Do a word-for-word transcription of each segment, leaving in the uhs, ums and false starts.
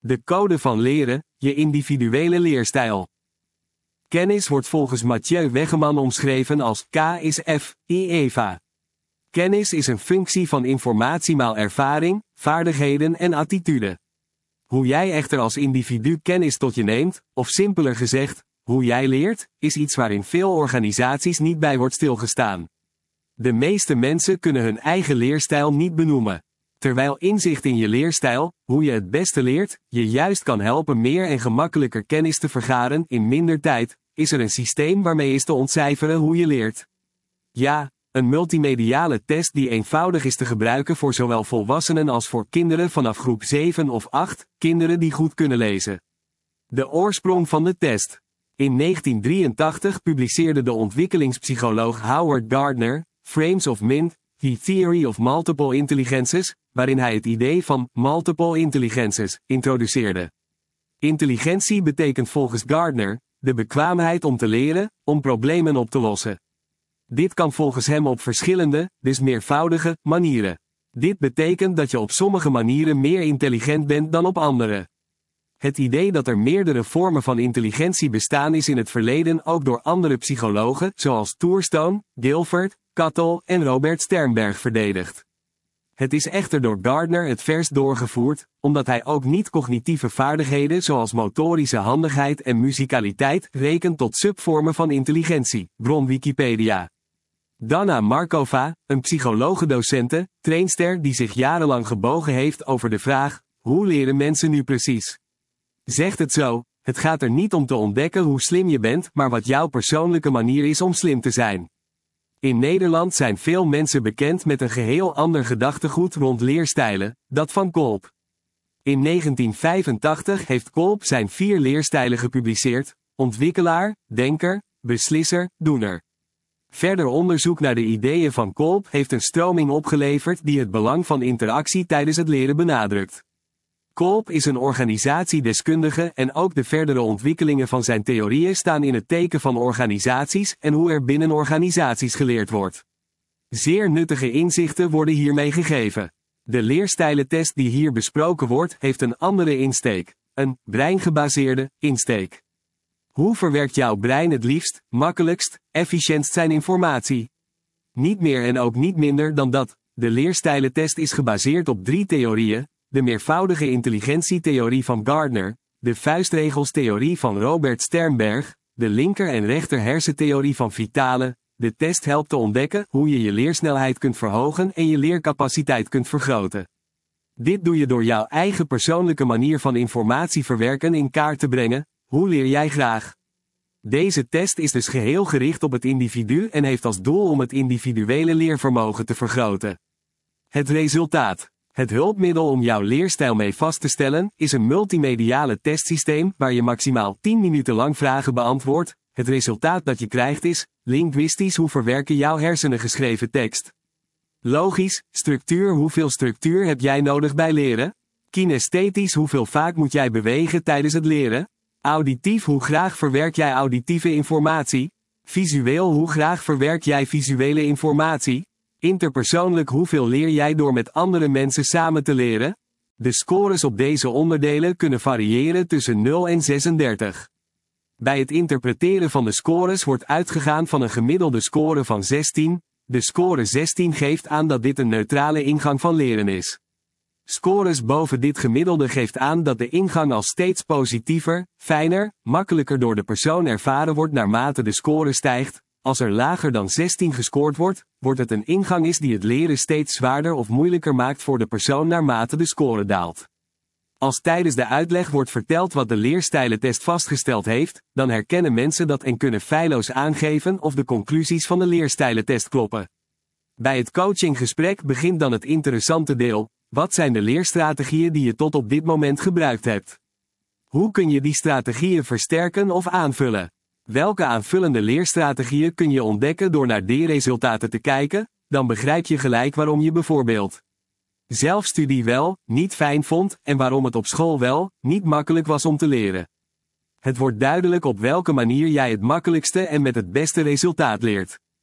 De code van leren, je individuele leerstijl. Kennis wordt volgens Mathieu Wegeman omschreven als K is F, I Eva. Kennis is een functie van informatie maal ervaring, vaardigheden en attitude. Hoe jij echter als individu kennis tot je neemt, of simpeler gezegd, hoe jij leert, is iets waarin veel organisaties niet bij wordt stilgestaan. De meeste mensen kunnen hun eigen leerstijl niet benoemen. Terwijl inzicht in je leerstijl, hoe je het beste leert, je juist kan helpen meer en gemakkelijker kennis te vergaren in minder tijd, is er een systeem waarmee is te ontcijferen hoe je leert. Ja, een multimediale test die eenvoudig is te gebruiken voor zowel volwassenen als voor kinderen vanaf groep zeven of acht, kinderen die goed kunnen lezen. De oorsprong van de test. In negentien drieëntachtig publiceerde de ontwikkelingspsycholoog Howard Gardner, Frames of Mind, The Theory of Multiple Intelligences, waarin hij het idee van multiple intelligences introduceerde. Intelligentie betekent volgens Gardner de bekwaamheid om te leren, om problemen op te lossen. Dit kan volgens hem op verschillende, dus meervoudige, manieren. Dit betekent dat je op sommige manieren meer intelligent bent dan op andere. Het idee dat er meerdere vormen van intelligentie bestaan is in het verleden ook door andere psychologen zoals Tourstone, Guilford, Cattell en Robert Sternberg verdedigd. Het is echter door Gardner het verst doorgevoerd, omdat hij ook niet-cognitieve vaardigheden zoals motorische handigheid en muzikaliteit rekent tot subvormen van intelligentie, bron Wikipedia. Dana Markova, een psychologendocente, trainster die zich jarenlang gebogen heeft over de vraag, hoe leren mensen nu precies? Zegt het zo, het gaat er niet om te ontdekken hoe slim je bent, maar wat jouw persoonlijke manier is om slim te zijn. In Nederland zijn veel mensen bekend met een geheel ander gedachtegoed rond leerstijlen, dat van Kolb. In negentien vijfentachtig heeft Kolb zijn vier leerstijlen gepubliceerd: ontwikkelaar, denker, beslisser, doener. Verder onderzoek naar de ideeën van Kolb heeft een stroming opgeleverd die het belang van interactie tijdens het leren benadrukt. Kolb is een organisatiedeskundige en ook de verdere ontwikkelingen van zijn theorieën staan in het teken van organisaties en hoe er binnen organisaties geleerd wordt. Zeer nuttige inzichten worden hiermee gegeven. De leerstijlentest die hier besproken wordt heeft een andere insteek, een breingebaseerde insteek. Hoe verwerkt jouw brein het liefst, makkelijkst, efficiëntst zijn informatie? Niet meer en ook niet minder dan dat. De leerstijlentest is gebaseerd op drie theorieën: de meervoudige intelligentietheorie van Gardner, de vuistregelstheorie van Robert Sternberg, de linker- en rechter hersentheorie van Vitale. De test helpt te ontdekken hoe je je leersnelheid kunt verhogen en je leercapaciteit kunt vergroten. Dit doe je door jouw eigen persoonlijke manier van informatie verwerken in kaart te brengen. Hoe leer jij graag? Deze test is dus geheel gericht op het individu en heeft als doel om het individuele leervermogen te vergroten. Het resultaat. Het hulpmiddel om jouw leerstijl mee vast te stellen, is een multimediale testsysteem waar je maximaal tien minuten lang vragen beantwoordt. Het resultaat dat je krijgt is, linguïstisch hoe verwerken jouw hersenen geschreven tekst. Logisch, structuur hoeveel structuur heb jij nodig bij leren? Kinesthetisch hoeveel vaak moet jij bewegen tijdens het leren? Auditief hoe graag verwerk jij auditieve informatie? Visueel hoe graag verwerk jij visuele informatie? Interpersoonlijk hoeveel leer jij door met andere mensen samen te leren? De scores op deze onderdelen kunnen variëren tussen nul en zesendertig. Bij het interpreteren van de scores wordt uitgegaan van een gemiddelde score van zestien. De score zestien geeft aan dat dit een neutrale ingang van leren is. Scores boven dit gemiddelde geeft aan dat de ingang als steeds positiever, fijner, makkelijker door de persoon ervaren wordt naarmate de score stijgt. Als er lager dan zestien gescoord wordt, wordt het een ingang is die het leren steeds zwaarder of moeilijker maakt voor de persoon naarmate de score daalt. Als tijdens de uitleg wordt verteld wat de leerstijlentest vastgesteld heeft, dan herkennen mensen dat en kunnen feilloos aangeven of de conclusies van de leerstijlentest kloppen. Bij het coachinggesprek begint dan het interessante deel: wat zijn de leerstrategieën die je tot op dit moment gebruikt hebt? Hoe kun je die strategieën versterken of aanvullen? Welke aanvullende leerstrategieën kun je ontdekken door naar die resultaten te kijken? Dan begrijp je gelijk waarom je bijvoorbeeld zelfstudie wel, niet fijn vond en waarom het op school wel, niet makkelijk was om te leren. Het wordt duidelijk op welke manier jij het makkelijkste en met het beste resultaat leert.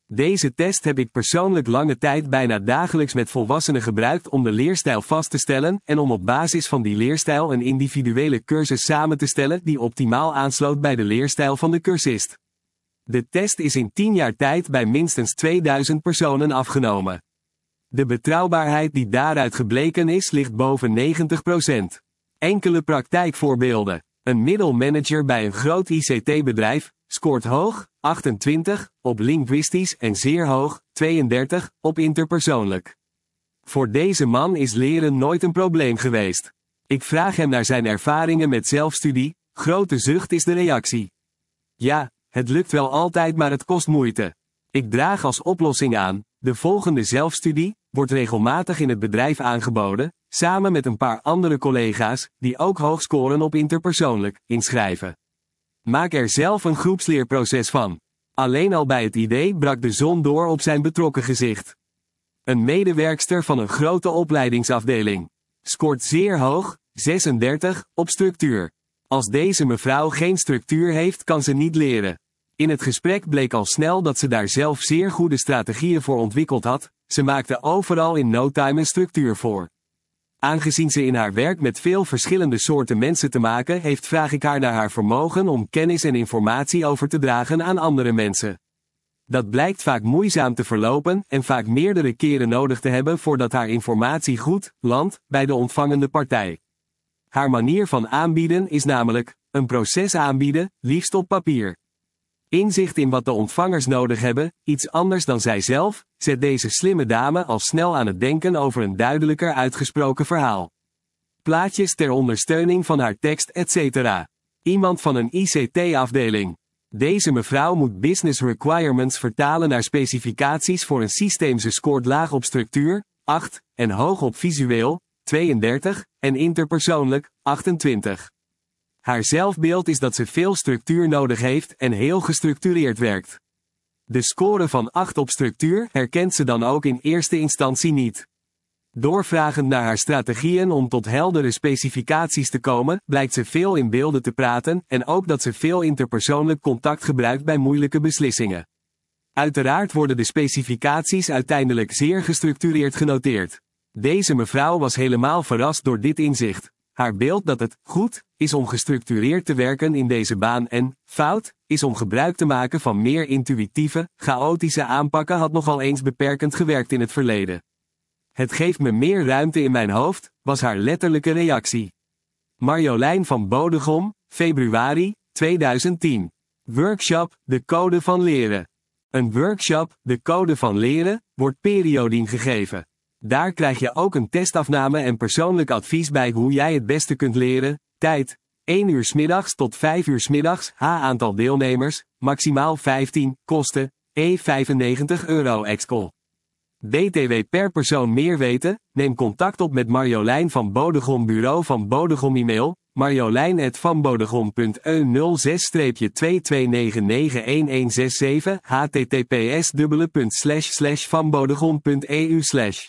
Deze test heb ik persoonlijk lange tijd bijna dagelijks met volwassenen gebruikt om de leerstijl vast te stellen en om op basis van die leerstijl een individuele cursus samen te stellen die optimaal aansloot bij de leerstijl van de cursist. De test is in tien jaar tijd bij minstens tweeduizend personen afgenomen. De betrouwbaarheid die daaruit gebleken is ligt boven negentig procent. Enkele praktijkvoorbeelden. Een middelmanager bij een groot I C T-bedrijf scoort hoog, achtentwintig, op linguïstisch en zeer hoog, tweeëndertig, op interpersoonlijk. Voor deze man is leren nooit een probleem geweest. Ik vraag hem naar zijn ervaringen met zelfstudie, grote zucht is de reactie. Ja, het lukt wel altijd maar het kost moeite. Ik draag als oplossing aan, de volgende zelfstudie, wordt regelmatig in het bedrijf aangeboden, samen met een paar andere collega's, die ook hoog scoren op interpersoonlijk, inschrijven. Maak er zelf een groepsleerproces van. Alleen al bij het idee brak de zon door op zijn betrokken gezicht. Een medewerkster van een grote opleidingsafdeling. Scoort zeer hoog, zesendertig, op structuur. Als deze mevrouw geen structuur heeft, kan ze niet leren. In het gesprek bleek al snel dat ze daar zelf zeer goede strategieën voor ontwikkeld had, ze maakte overal in no time een structuur voor. Aangezien ze in haar werk met veel verschillende soorten mensen te maken heeft, vraag ik haar naar haar vermogen om kennis en informatie over te dragen aan andere mensen. Dat blijkt vaak moeizaam te verlopen en vaak meerdere keren nodig te hebben voordat haar informatie goed landt bij de ontvangende partij. Haar manier van aanbieden is namelijk een proces aanbieden, liefst op papier. Inzicht in wat de ontvangers nodig hebben, iets anders dan zijzelf, zet deze slimme dame al snel aan het denken over een duidelijker uitgesproken verhaal. Plaatjes ter ondersteuning van haar tekst et cetera. Iemand van een I C T-afdeling. Deze mevrouw moet business requirements vertalen naar specificaties voor een systeem. Ze scoort laag op structuur, acht, en hoog op visueel, tweeëndertig, en interpersoonlijk, achtentwintig. Haar zelfbeeld is dat ze veel structuur nodig heeft en heel gestructureerd werkt. De score van acht op structuur herkent ze dan ook in eerste instantie niet. Doorvragend naar haar strategieën om tot heldere specificaties te komen, blijkt ze veel in beelden te praten en ook dat ze veel interpersoonlijk contact gebruikt bij moeilijke beslissingen. Uiteraard worden de specificaties uiteindelijk zeer gestructureerd genoteerd. Deze mevrouw was helemaal verrast door dit inzicht. Haar beeld dat het goed is om gestructureerd te werken in deze baan en fout is om gebruik te maken van meer intuïtieve, chaotische aanpakken had nogal eens beperkend gewerkt in het verleden. Het geeft me meer ruimte in mijn hoofd, was haar letterlijke reactie. Marjolein van Bodegom, februari tweeduizend tien. Workshop, de code van leren. Een workshop, de code van leren, wordt periodien gegeven. Daar krijg je ook een testafname en persoonlijk advies bij hoe jij het beste kunt leren. Tijd: één uur 's middags tot vijf uur 's middags. H aantal deelnemers, maximaal vijftien. Kosten: E vijfennegentig euro ex-col. B T W per persoon. Meer weten? Neem contact op met Marjolein van Bodegom, Bureau van Bodegom, e-mail marjolein at vanbodegom punt e u nul zes twee twee negen negen een een zes zeven h t t p s slash slash vanbodegom punt e u slash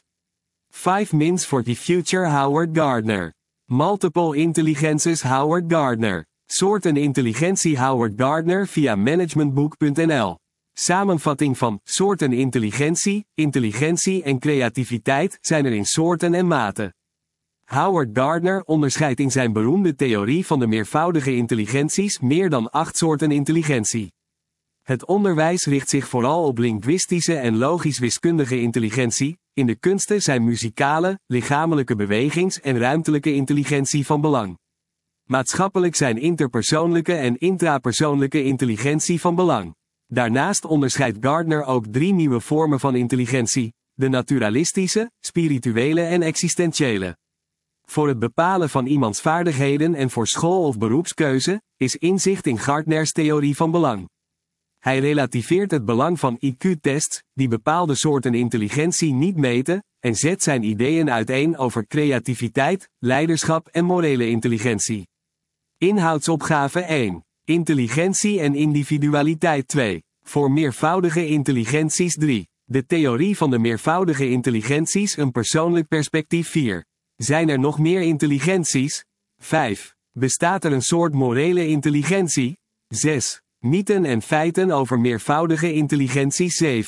five minutes for the future. Howard Gardner. Multiple intelligences. Howard Gardner. Soorten intelligentie. Howard Gardner via managementboek punt n l. Samenvatting van soorten intelligentie, intelligentie en creativiteit zijn er in soorten en maten. Howard Gardner onderscheidt in zijn beroemde theorie van de meervoudige intelligenties meer dan acht soorten intelligentie. Het onderwijs richt zich vooral op linguïstische en logisch-wiskundige intelligentie. In de kunsten zijn muzikale, lichamelijke bewegings- en ruimtelijke intelligentie van belang. Maatschappelijk zijn interpersoonlijke en intrapersoonlijke intelligentie van belang. Daarnaast onderscheidt Gardner ook drie nieuwe vormen van intelligentie: de naturalistische, spirituele en existentiële. Voor het bepalen van iemands vaardigheden en voor school- of beroepskeuze is inzicht in Gardners theorie van belang. Hij relativeert het belang van I Q-tests, die bepaalde soorten intelligentie niet meten, en zet zijn ideeën uiteen over creativiteit, leiderschap en morele intelligentie. Inhoudsopgave één. Intelligentie en individualiteit twee. Voor meervoudige intelligenties drie. De theorie van de meervoudige intelligenties, een persoonlijk perspectief vier. Zijn er nog meer intelligenties? vijf. Bestaat er een soort morele intelligentie? zes. Mythen en feiten over meervoudige intelligenties zeven.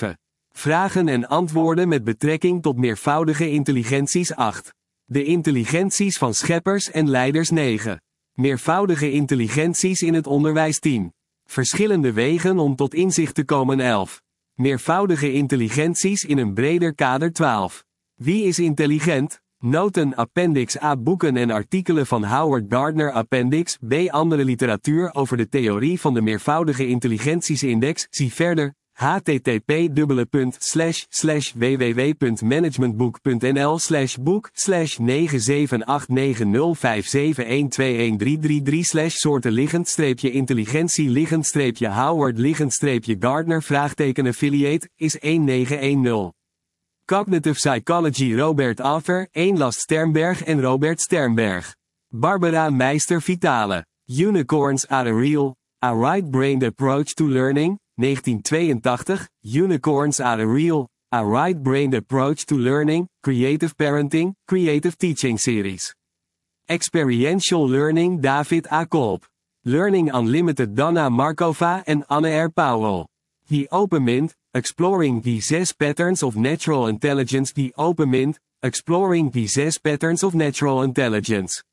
Vragen en antwoorden met betrekking tot meervoudige intelligenties acht. De intelligenties van scheppers en leiders negen. Meervoudige intelligenties in het onderwijs tien. Verschillende wegen om tot inzicht te komen elf. Meervoudige intelligenties in een breder kader twaalf. Wie is intelligent? Noten Appendix A. Boeken en artikelen van Howard Gardner. Appendix B. Andere literatuur over de theorie van de meervoudige intelligenties index. Zie verder. http slash slash www.managementboek.nl slash boek slash negen zeven acht negen nul vijf zeven een twee een drie drie drie slash soorten liggend streepje intelligentie liggend streepje Howard liggend streepje Gardner vraagteken affiliate is een negen een nul. Cognitive Psychology Robert Affer, Eenlast Sternberg en Robert Sternberg. Barbara Meister Vitale. Unicorns are a real, a right-brained approach to learning. negentien tweeëntachtig, Unicorns are a real, a right-brained approach to learning, Creative Parenting, Creative Teaching Series. Experiential Learning David A. Kolb. Learning Unlimited Donna Markova en Anne R. Powell. The Open Mind, Exploring the Zes Patterns of Natural Intelligence. The Open Mind, Exploring the Zes Patterns of Natural Intelligence.